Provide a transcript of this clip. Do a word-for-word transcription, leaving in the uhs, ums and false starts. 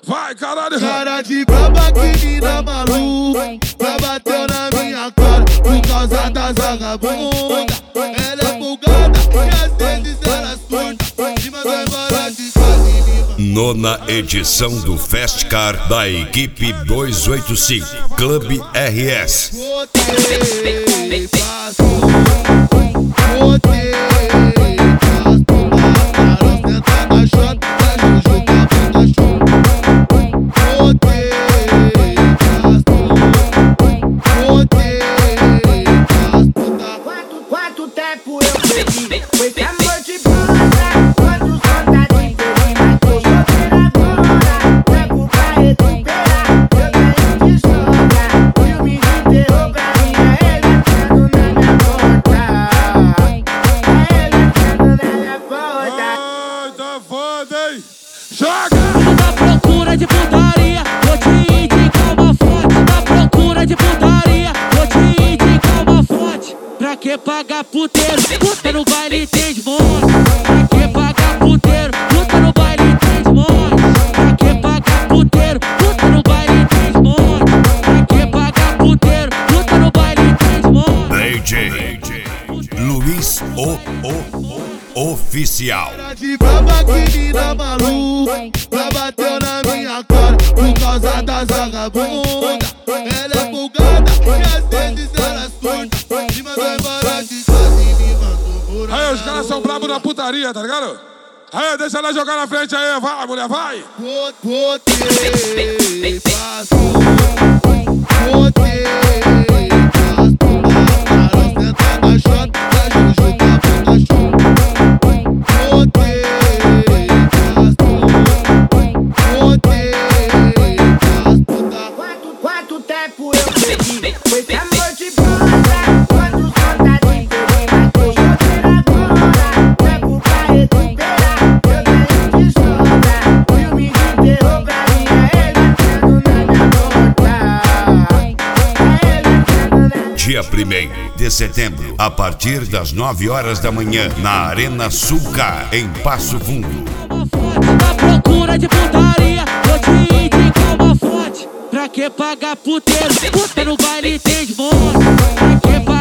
Vai, caralho. Cara de braba que mina maluca, já bateu na minha cara por causa das vagabunda. Ela é folgada e às vezes ela surta e manda embora de casa e me manda. Nona edição do Festcar da equipe duzentos e oitenta e cinco Clube R S. Botei, passou, botei, passou, a senta na chota, a Juju tá na chota. Botei, passou, botei, passou. Quanto, quanto tempo eu perdi com esse amor de bunda? Quantos vontade de feliz, mas tô solteira agora. Tempo pra recuperar, eu ganhei de sobra. Filme de terror pra minha ele entrando na minha porta. Ele entrando na minha porta. Ai, tá foda, hein? Joga! Na procura de putaria, vou te indicar uma fonte. Na procura de putaria, vou te indicar uma fonte. Pra que pagar puteiro? Puta no baile tem de monte. Pra que pagar puteiro? Puta no baile tem de monte. Pra que pagar puteiro? Puta no baile tem de monte. Pra que pagar puteiro? Puta no baile tem de monte. D J Luiz O, O, O Oficial. Cara de braba que mina maluca, já bateu na minha cara por causa das vagabunda. Ela é folgada e às vezes ela surta e manda embora de casa e me mandou morar. Aí, os caras são brabos na putaria, tá ligado? Aí, deixa ela jogar na frente aí, vai, mulher, vai! Botei, passou, botei, passou, a senta na chota, a Juju tá na chota. Botei, passou, botei, passou. Quanto, quanto tempo eu perdi com esse amor de bunda? Quantos vontade de feliz, mas tô solteira agora. Tempo pra recuperar, eu ganhei de sobra. Filme de terror pra minha ele entrando na minha porta. Ele entrando na minha. Dia primeiro de setembro, a partir das nove horas da manhã, na Arena Sulcar, em Passo Fundo. Na procura de putaria, vou te indicar uma fonte. Pra que pagar puteiro? Puta no baile tem de monte. Pra que pagar